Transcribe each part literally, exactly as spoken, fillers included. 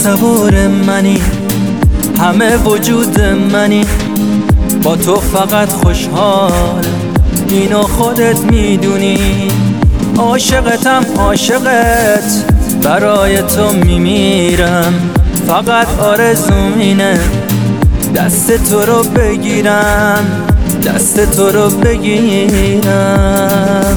تصور منی، همه وجود منی، با تو فقط خوشحال، اینو خودت میدونی. عاشقتم عاشقت، برای تو میمیرم، فقط آرزوم اینه دست تو رو بگیرم، دست تو رو بگیرم.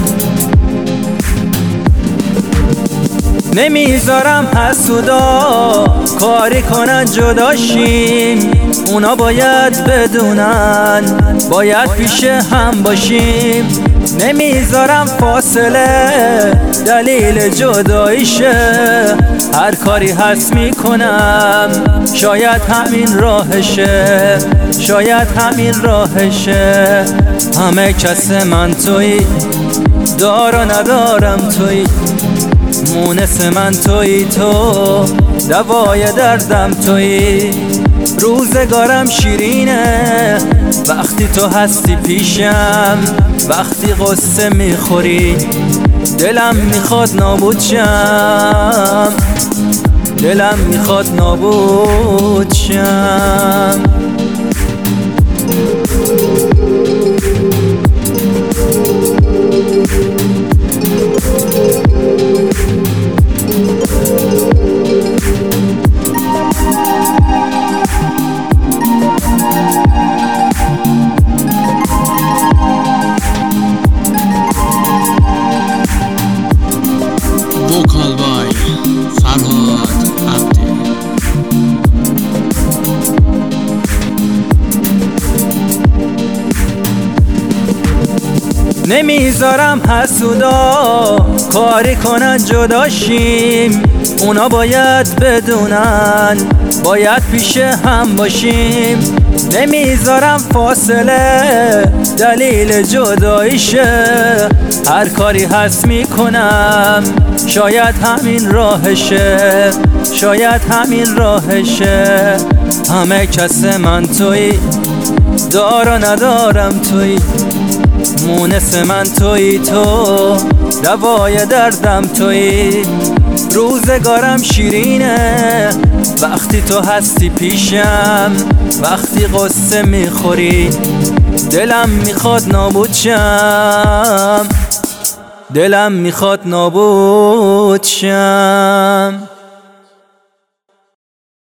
نمیذارم حسودا کاری کنن جداشیم، اونا باید بدونن باید پیش هم باشیم. نمیذارم فاصله دلیل جداییشه، هر کاری هست میکنم، شاید همین راهشه، شاید همین راهشه. همه کس من تویی، دار و ندارم تویی، مونس من تویی، تو دوای دردم تویی. روزگارم شیرینه وقتی تو هستی پیشم، وقتی قصه میخوری دلم میخواد نابود شم، دلم میخواد نابود شم. Vocal by Farhad Abdi. نمیذارم حسودا کاری کنن جداشیم، اونا باید بدونن باید پیش هم باشیم. نمیذارم فاصله دلیل جداییشه، هر کاری هست میکنم، شاید همین راهشه، شاید همین راهشه. همه کس من تویی، دار و ندارم تویی، مونس من تویی، تو دوای دردم تویی. روزگارم شیرینه وقتی تو هستی پیشم، وقتی قصه میخوری دلم میخواد نابود شم، دلم میخواد نابود شم.